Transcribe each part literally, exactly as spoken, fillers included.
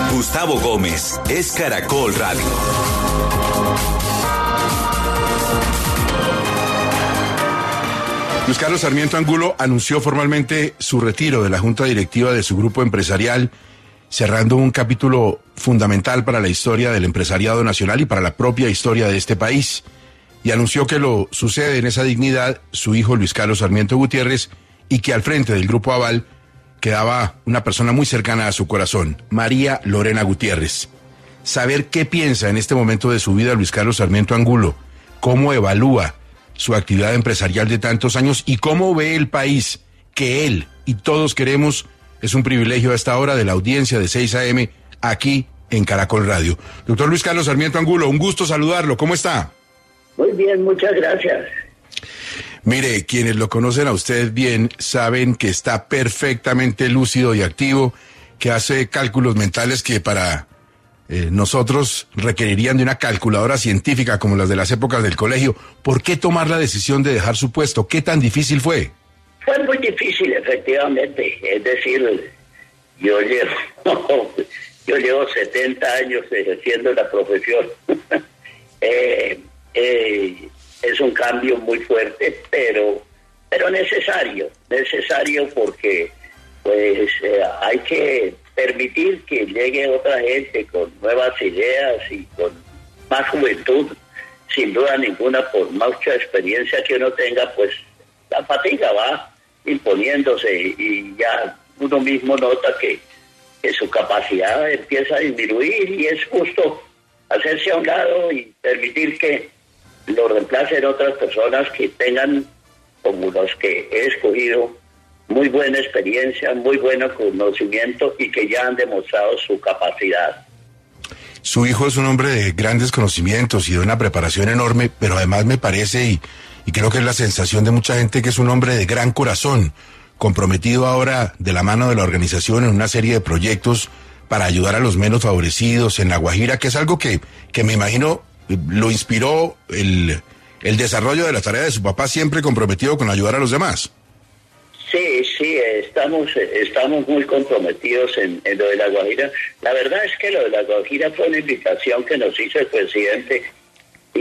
Gustavo Gómez es Caracol Radio. Luis Carlos Sarmiento Angulo anunció formalmente su retiro de la junta directiva de su grupo empresarial, cerrando un capítulo fundamental para la historia del empresariado nacional y para la propia historia de este país. Y anunció que lo sucede en esa dignidad su hijo Luis Carlos Sarmiento Gutiérrez, y que al frente del Grupo Aval quedaba una persona muy cercana a su corazón, María Lorena Gutiérrez. Saber qué piensa en este momento de su vida Luis Carlos Sarmiento Angulo, cómo evalúa su actividad empresarial de tantos años y cómo ve el país que él y todos queremos, es un privilegio a esta hora de la audiencia de seis a eme aquí en Caracol Radio. Doctor Luis Carlos Sarmiento Angulo, un gusto saludarlo, ¿cómo está? Muy bien, muchas gracias. Mire, quienes lo conocen a usted bien saben que está perfectamente lúcido y activo, que hace cálculos mentales que para eh, nosotros requerirían de una calculadora científica como las de las épocas del colegio. ¿Por qué tomar la decisión de dejar su puesto? ¿Qué tan difícil fue? Fue muy difícil, efectivamente. Es decir, yo llevo, yo llevo setenta años ejerciendo la profesión. eh, eh, es un cambio muy fuerte, pero pero necesario, necesario porque pues eh, hay que permitir que llegue otra gente con nuevas ideas y con más juventud, sin duda ninguna. Por mucha experiencia que uno tenga, pues la fatiga va imponiéndose y ya uno mismo nota que, que su capacidad empieza a disminuir, y es justo hacerse a un lado y permitir que lo reemplacen otras personas que tengan, como los que he escogido, muy buena experiencia, muy buen conocimiento y que ya han demostrado su capacidad. Su hijo es un hombre de grandes conocimientos y de una preparación enorme, pero además me parece, y, y creo que es la sensación de mucha gente, que es un hombre de gran corazón, comprometido ahora de la mano de la organización en una serie de proyectos para ayudar a los menos favorecidos en La Guajira, que es algo que, que me imagino lo inspiró el, el desarrollo de la tarea de su papá, siempre comprometido con ayudar a los demás. Sí, sí, estamos estamos muy comprometidos en, en lo de La Guajira. La verdad es que lo de La Guajira fue una invitación que nos hizo el presidente, y,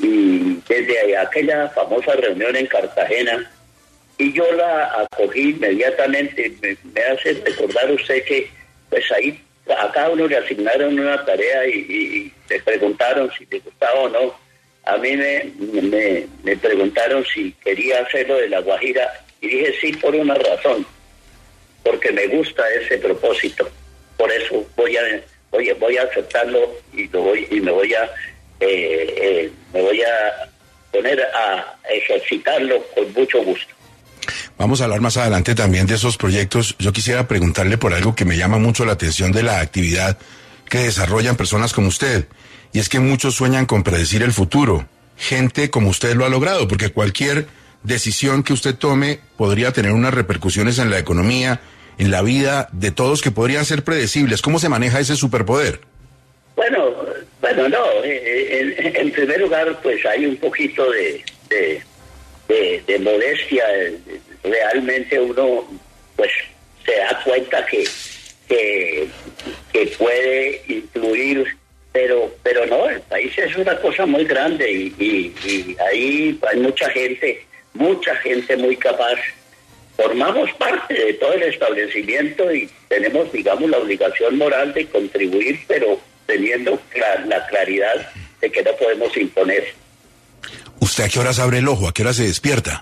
y desde aquella famosa reunión en Cartagena, y yo la acogí inmediatamente. Me, me hace recordar usted que pues ahí a cada uno le asignaron una tarea y, y, y le preguntaron si le gustaba o no. A mí me, me, me preguntaron si quería hacerlo de La Guajira, y dije sí, por una razón, porque me gusta ese propósito. Por eso voy a voy, voy a aceptarlo y lo voy y me voy a eh, eh, me voy a poner a ejercitarlo con mucho gusto. Vamos a hablar más adelante también de esos proyectos. Yo quisiera preguntarle por algo que me llama mucho la atención de la actividad que desarrollan personas como usted, y es que muchos sueñan con predecir el futuro. Gente como usted lo ha logrado, porque cualquier decisión que usted tome podría tener unas repercusiones en la economía, en la vida de todos, que podrían ser predecibles. ¿Cómo se maneja ese superpoder? Bueno, bueno, no. En, en primer lugar, pues hay un poquito de, de, de, de modestia. Realmente uno pues se da cuenta que que, que puede influir, pero pero no, el país es una cosa muy grande, y, y, y ahí hay mucha gente, mucha gente muy capaz. Formamos parte de todo el establecimiento y tenemos, digamos, la obligación moral de contribuir, pero teniendo la, la claridad de que no podemos imponer. ¿Usted a qué horas abre el ojo? ¿A qué hora se despierta?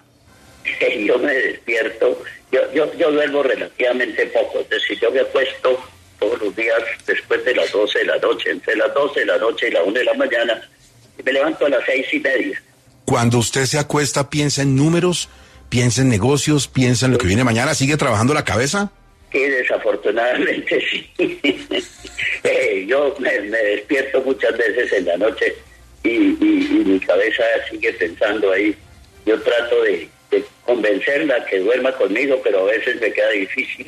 Yo me despierto, yo, yo, yo duermo relativamente poco, es decir, yo me acuesto todos los días después de las doce de la noche, entre las doce de la noche y la una de la mañana, y me levanto a las seis y media. Cuando usted se acuesta, ¿piensa en números? ¿Piensa en negocios? ¿Piensa en lo que viene mañana? ¿Sigue trabajando la cabeza? Sí, desafortunadamente sí. eh, yo me, me despierto muchas veces en la noche y, y, y mi cabeza sigue pensando ahí. Yo trato de, de convencerla que duerma conmigo, pero a veces me queda difícil.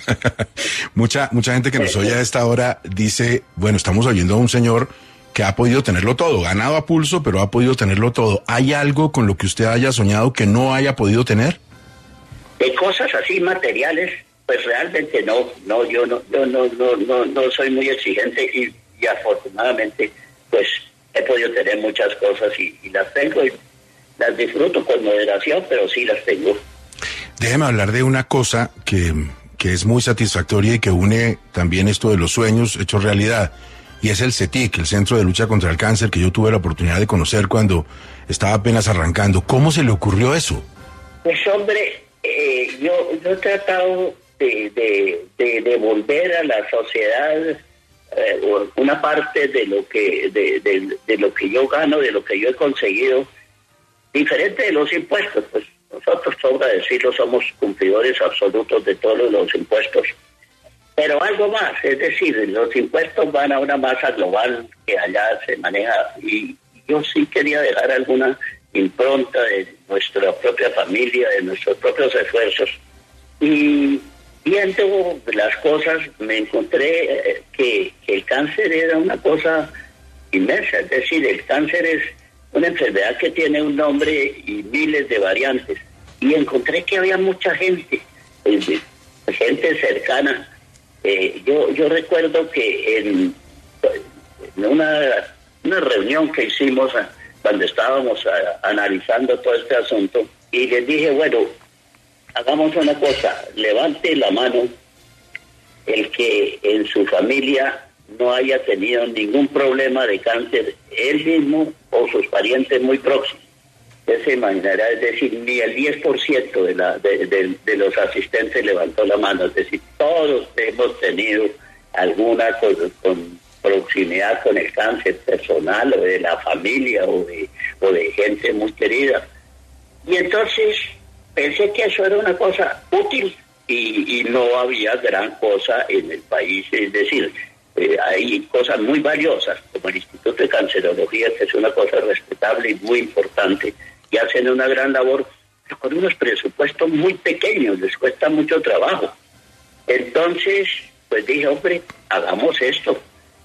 mucha mucha gente que nos oye a esta hora dice, bueno, estamos oyendo a un señor que ha podido tenerlo todo, ganado a pulso, pero ha podido tenerlo todo. ¿Hay algo con lo que usted haya soñado que no haya podido tener? De cosas así materiales, pues realmente no, no, yo no, yo no, no, no, no soy muy exigente y, y afortunadamente, pues he podido tener muchas cosas y, y las tengo y las disfruto con moderación, pero sí las tengo. Déjeme hablar de una cosa que, que es muy satisfactoria y que une también esto de los sueños hechos realidad, y es el CETIC, el Centro de Lucha contra el Cáncer, que yo tuve la oportunidad de conocer cuando estaba apenas arrancando. ¿Cómo se le ocurrió eso? Pues hombre, eh, yo, yo he tratado de, de, de devolver a la sociedad eh, una parte de lo que de, de, de lo que yo gano, de lo que yo he conseguido, diferente de los impuestos. Pues nosotros, sobra decirlo, somos cumplidores absolutos de todos los impuestos, pero algo más, es decir, los impuestos van a una masa global que allá se maneja, y yo sí quería dejar alguna impronta de nuestra propia familia, de nuestros propios esfuerzos. Y viendo las cosas me encontré que, que el cáncer era una cosa inmensa, es decir, el cáncer es una enfermedad que tiene un nombre y miles de variantes. Y encontré que había mucha gente, gente cercana. Eh, yo yo recuerdo que en, en una, una reunión que hicimos a, cuando estábamos a, analizando todo este asunto, y les dije, bueno, hagamos una cosa, levante la mano el que en su familia no haya tenido ningún problema de cáncer, él mismo o sus parientes muy próximos. Usted se imaginará, es decir, ni el diez por ciento de, la, de, de, de los asistentes levantó la mano, es decir, todos hemos tenido alguna con, con proximidad con el cáncer personal o de la familia o de, o de gente muy querida. Y entonces pensé que eso era una cosa útil y, y no había gran cosa en el país, es decir, eh, hay cosas muy valiosas como el Instituto de Cancerología, que es una cosa respetable y muy importante, y hacen una gran labor, pero con unos presupuestos muy pequeños, les cuesta mucho trabajo. Entonces, pues dije, hombre, hagamos esto.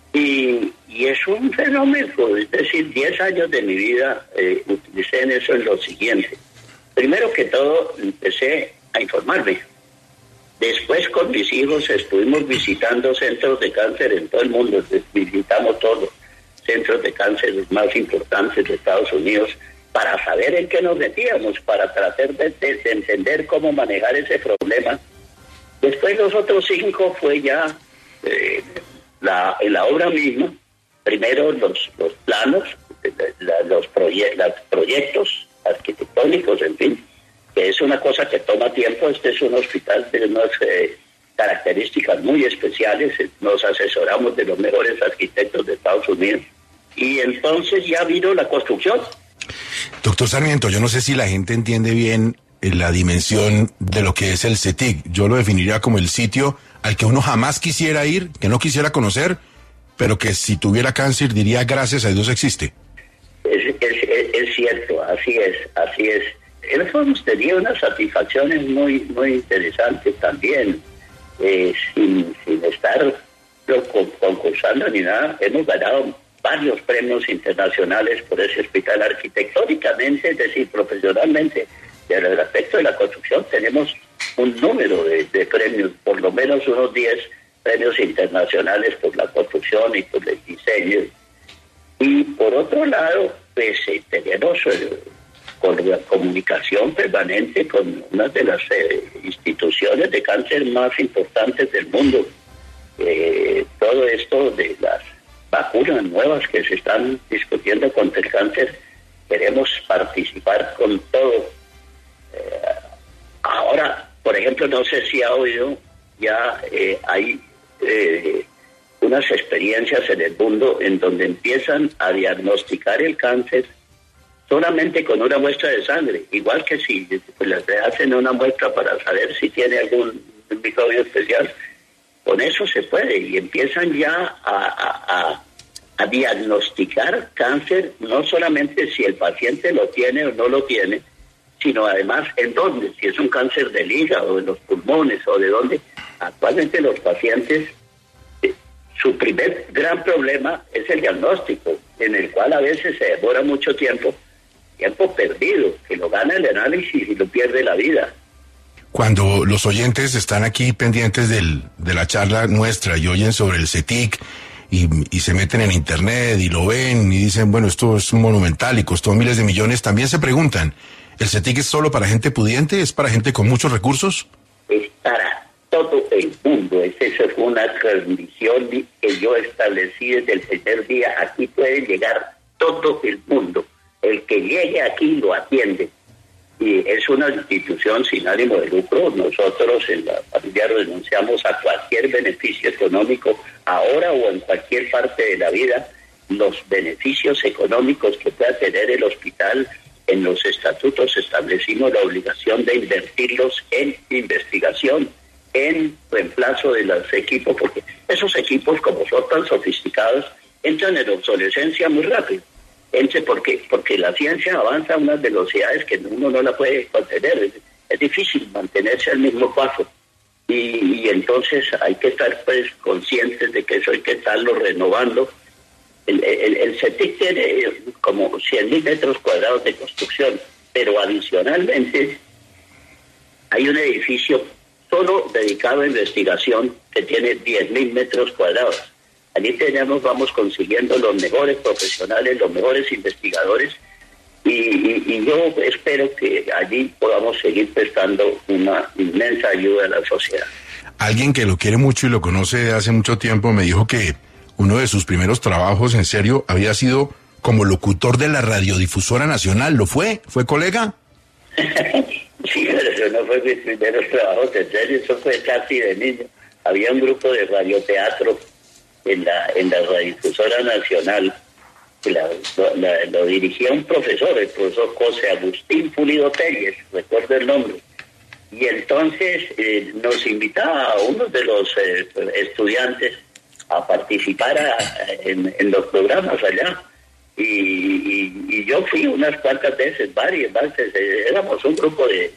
Y, y es un fenómeno, es decir, diez años de mi vida eh, utilicé en eso en lo siguiente. Primero que todo, empecé a informarme. Después, con mis hijos, estuvimos visitando centros de cáncer en todo el mundo. Visitamos todos los centros de cáncer más importantes de Estados Unidos para saber en qué nos metíamos, para tratar de, de, de entender cómo manejar ese problema. Después, los otros cinco fue ya eh, la, la obra misma. Primero, los, los planos, la, los proye los proyectos arquitectónicos, en fin, que es una cosa que toma tiempo. Este es un hospital de unas eh, características muy especiales. Nos asesoramos de los mejores arquitectos de Estados Unidos. Y entonces ya vino la construcción. Doctor Sarmiento, yo no sé si la gente entiende bien la dimensión de lo que es el CETIC. Yo lo definiría como el sitio al que uno jamás quisiera ir, que no quisiera conocer, pero que si tuviera cáncer diría gracias a Dios existe. Es, es, es, es cierto, así es, así es. Hemos tenido unas satisfacciones muy muy interesantes también, eh, sin, sin estar concursando ni nada. Hemos ganado varios premios internacionales por ese hospital arquitectónicamente, es decir, profesionalmente. Y en el aspecto de la construcción tenemos un número de, de premios, por lo menos unos diez premios internacionales por la construcción y por el diseño. Y por otro lado, pues eh, tenemos eh, con la comunicación permanente con una de las eh, instituciones de cáncer más importantes del mundo. Eh, todo esto de las vacunas nuevas que se están discutiendo contra el cáncer, queremos participar con todo. Eh, ahora, por ejemplo, no sé si ha oído, ya eh, hay eh, unas experiencias en el mundo en donde empiezan a diagnosticar el cáncer solamente con una muestra de sangre, igual que si pues, le hacen una muestra para saber si tiene algún microbio especial. Con eso se puede, y empiezan ya a, a, a, a diagnosticar cáncer, no solamente si el paciente lo tiene o no lo tiene, sino además en dónde, si es un cáncer del hígado, de los pulmones o de dónde. Actualmente los pacientes, eh, su primer gran problema es el diagnóstico, en el cual a veces se demora mucho tiempo, tiempo perdido, que lo gana el análisis y lo pierde la vida. Cuando los oyentes están aquí pendientes del, de la charla nuestra y oyen sobre el CETIC y, y se meten en internet y lo ven y dicen, bueno, esto es monumental y costó miles de millones, también se preguntan, ¿el CETIC es solo para gente pudiente? ¿Es para gente con muchos recursos? Es para todo el mundo. Esa fue una condición que yo establecí desde el primer día. Aquí puede llegar todo el mundo. El que llegue aquí lo atiende. Y es una institución sin ánimo de lucro. Nosotros en la familia renunciamos a cualquier beneficio económico, ahora o en cualquier parte de la vida. Los beneficios económicos que pueda tener el hospital, en los estatutos establecimos la obligación de invertirlos en investigación, en reemplazo de los equipos, porque esos equipos, como son tan sofisticados, entran en obsolescencia muy rápido. Entre porque, porque la ciencia avanza a unas velocidades que uno no la puede contener. Es, es difícil mantenerse al mismo paso. Y, y entonces hay que estar pues conscientes de que eso hay que estarlo renovando. El, el, el CETIC tiene como cien mil metros cuadrados de construcción, pero adicionalmente hay un edificio solo dedicado a investigación que tiene diez mil metros cuadrados. Allí tenemos, vamos consiguiendo los mejores profesionales, los mejores investigadores, y, y, y yo espero que allí podamos seguir prestando una inmensa ayuda a la sociedad. Alguien que lo quiere mucho y lo conoce de hace mucho tiempo me dijo que uno de sus primeros trabajos en serio había sido como locutor de la Radiodifusora Nacional. ¿Lo fue? ¿Fue colega? Sí, pero eso no fue mis primeros trabajos en serio, eso fue casi de niño. Había un grupo de radioteatro en la en la Radiodifusora Nacional, que la, la, lo dirigía un profesor, el profesor José Agustín Pulido Telles, recuerdo el nombre. Y entonces eh, nos invitaba a uno de los eh, estudiantes a participar a, en, en los programas allá. Y, y, y yo fui unas cuantas veces, varias veces, eh, éramos un grupo de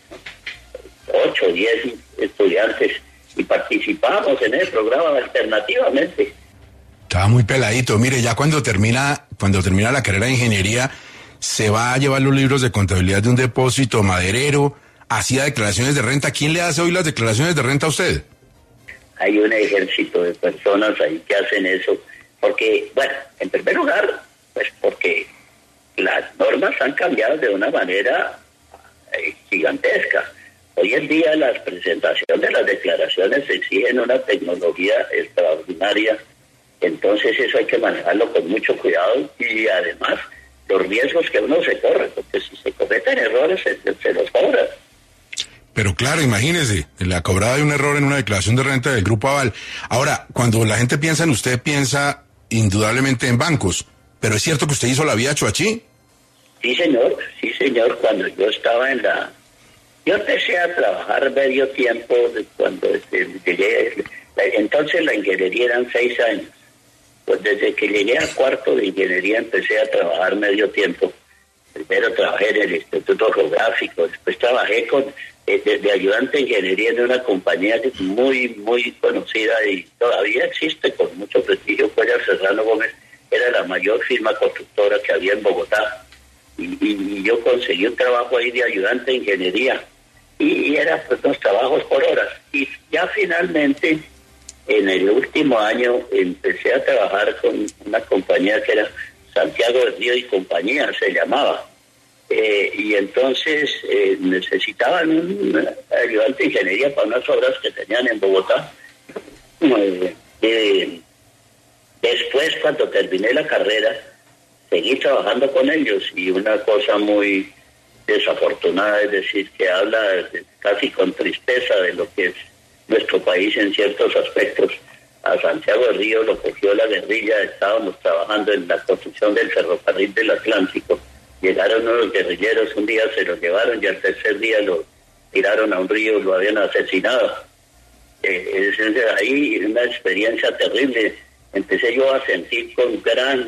ocho o diez estudiantes y participábamos en el programa alternativamente. Estaba muy peladito. Mire, ya cuando termina, cuando termina la carrera de ingeniería, se va a llevar los libros de contabilidad de un depósito maderero, hacía declaraciones de renta. ¿Quién le hace hoy las declaraciones de renta a usted? Hay un ejército de personas ahí que hacen eso, porque, bueno, en primer lugar, pues porque las normas han cambiado de una manera eh, gigantesca. Hoy en día las presentaciones de las declaraciones exigen una tecnología extraordinaria, entonces eso hay que manejarlo con mucho cuidado y además los riesgos que uno se corre, porque si se cometen errores se, se los cobra. Pero claro, imagínese, la cobrada de un error en una declaración de renta del Grupo Aval. Ahora, cuando la gente piensa en usted, piensa indudablemente en bancos, pero ¿es cierto que usted hizo la vía Chuachi? Sí, señor, sí, señor, cuando yo estaba en la... Yo empecé a trabajar medio tiempo cuando llegué, entonces la ingeniería eran seis años. Pues desde que llegué al cuarto de ingeniería empecé a trabajar medio tiempo. Primero trabajé en el Instituto Geográfico, después trabajé con de, de ayudante de ingeniería en una compañía muy, muy conocida y todavía existe con mucho prestigio, Cuellar Serrano Gómez, era la mayor firma constructora que había en Bogotá. Y, y, y yo conseguí un trabajo ahí de ayudante de ingeniería. Y, y eran pues unos trabajos por horas. Y ya finalmente, en el último año, empecé a trabajar con una compañía que era Santiago del Río y Compañía, se llamaba. Eh, y entonces eh, necesitaban un ayudante de ingeniería para unas obras que tenían en Bogotá. Eh, eh, después, cuando terminé la carrera, seguí trabajando con ellos y una cosa muy desafortunada, es decir, que habla casi con tristeza de lo que es nuestro país en ciertos aspectos. A Santiago del Río lo cogió la guerrilla, estábamos trabajando en la construcción del ferrocarril del Atlántico. Llegaron unos guerrilleros, un día se los llevaron y al tercer día lo tiraron a un río, lo habían asesinado. Eh, es ahí una experiencia terrible. Empecé yo a sentir con gran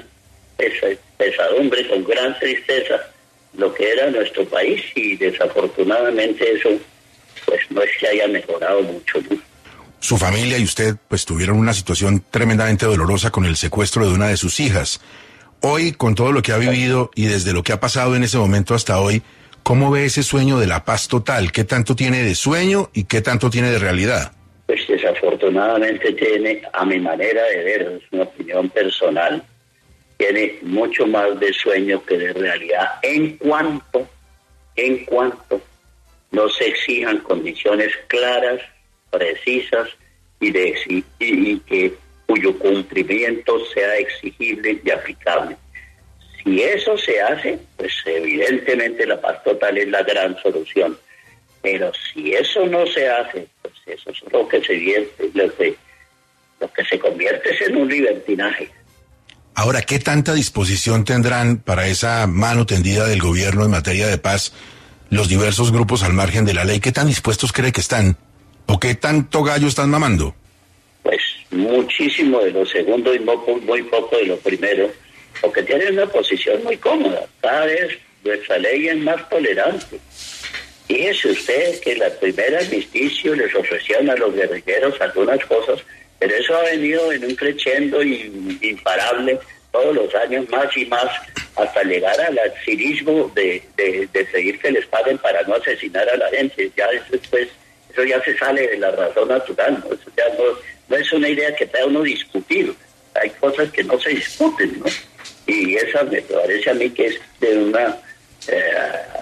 pesadumbre, con gran tristeza, lo que era nuestro país y desafortunadamente eso pues no es que haya mejorado mucho, ¿no? Su familia y usted pues tuvieron una situación tremendamente dolorosa con el secuestro de una de sus hijas. Hoy, con todo lo que ha vivido y desde lo que ha pasado en ese momento hasta hoy, ¿Cómo ve ese sueño de la paz total? ¿Qué tanto tiene de sueño y qué tanto tiene de realidad? Pues desafortunadamente tiene, a mi manera de ver, es una opinión personal, tiene mucho más de sueño que de realidad en cuanto, en cuanto no se exijan condiciones claras, precisas y, de, y, y que cuyo cumplimiento sea exigible y aplicable. Si eso se hace, pues evidentemente la paz total es la gran solución. Pero si eso no se hace, pues eso es lo que se vierte, lo que, lo que se convierte es en un libertinaje. Ahora, ¿qué tanta disposición tendrán para esa mano tendida del gobierno en materia de paz los diversos grupos al margen de la ley? ¿Qué tan dispuestos cree que están? ¿O qué tanto gallo están mamando? Pues muchísimo de lo segundo y muy poco de lo primero, porque tienen una posición muy cómoda. Cada vez nuestra ley es más tolerante. Fíjese usted que la primera armisticio les ofrecieron a los guerrilleros algunas cosas, pero eso ha venido en un creciendo imparable todos los años, más y más, hasta llegar al cinismo de, de, de pedir que les paguen para no asesinar a la gente. Ya eso, pues, eso ya se sale de la razón natural, ¿no? Eso ya no, no es una idea que pueda uno discutir. Hay cosas que no se discuten, ¿no? Y esa me parece a mí que es de una eh,